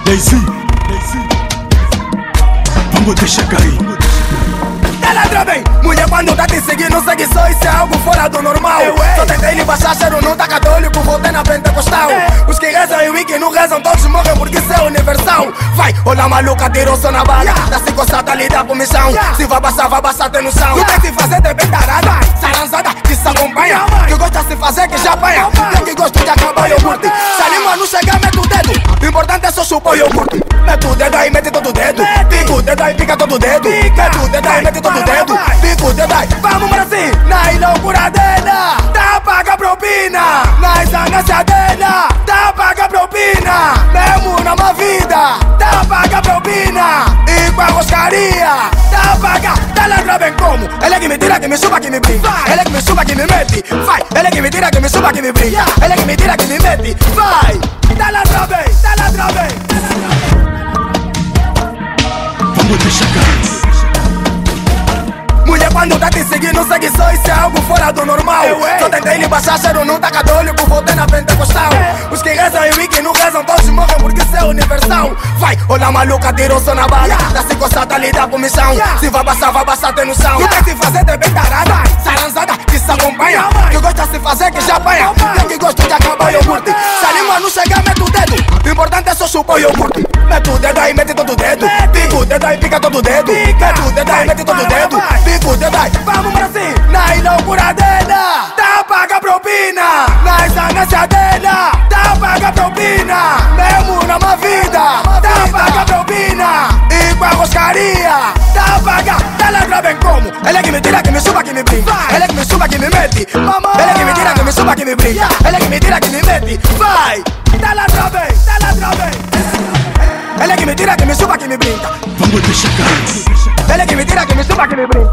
Daisy, vamos deixar cair. Ladra bem, mulher quando tá te seguindo, não segue só, isso é algo fora do normal. Só tentei lhe baixar, cheiro não tá católico, voltei na pentecostal. Os que rezam e os que não rezam, todos morrem porque isso é universal. Vai, olha a maluca, tirou só na bala. Tá se coçada, lida com missão. Se vai passar até no chão. Não tem se fazer, tem bem tarada. Saranzada, que se acompanha. Que gosta de se fazer, que já apanha. Tem que gosta de acabar iogurte. Se a língua não chegar, mete o dedo. O importante é só chupar o iogurte. Mete o dedo aí, mete todo o dedo. Pica o dedo aí, pica todo o dedo. Mete o dedo aí, mete todo o dedo. Pica o dedo aí, vamos Brasil. Na loucura dela, tá paga propina. Na zangaça dela, tá paga propina. Mesmo na má vida, tá paga propina. E com a roscaria, tá paga. Tá ladra bem como? Ele é que me tira, que me suba, que me brinca. Ele é que me suba, que me mete. Vai, ele é que me tira, que me suba, que me brinca. Ele é que me tira, que me mete. Vai, tá ladra bem, tá ladra bem. Vamos deixar cair. Mulher quando tá te seguindo, não segue só, isso é algo fora do normal. Só tentei lhe baixar, cheiro não tá católico, voltei na pentecostal. Os que rezam e os que não rezam, todos morrem porque isso é universal. Vai, olha a maluca, tirou só na bala. Tá se coçada, lida com missão. Se vai passar até no chão. Não tem se fazer, tem bem tarada. Saranzada, que se acompanha. Que gosta de se fazer, que já apanha. Tem que gosta de acabar iogurte. Se a língua não chegar, mete o dedo. O importante é só chupar o iogurte. Mete o dedo aí, mete todo o dedo. Pica o dedo aí, pica todo o dedo. Mete o dedo aí, mete todo o dedo. Pica o dedo aí, vamos Brasil. Na loucura dela, tá paga propina. Na zangaça dela, tá paga propina. Mesmo na má vida, tá paga propina. E com a roscaria, tá paga. Tá ladra bem como? Ele é que me tira, que me suba, que me brinca. Ele é que me suba, que me mete. Ele é que me tira, que me suba, que me brinca. Ele é que me tira, que me mete. Vai, tá ladra bem, tá ladra bem. Ele é que me tira, que me suba, que me brinca. Vamos deixar cair. Ele é que me tira, que me suba, que me brinca.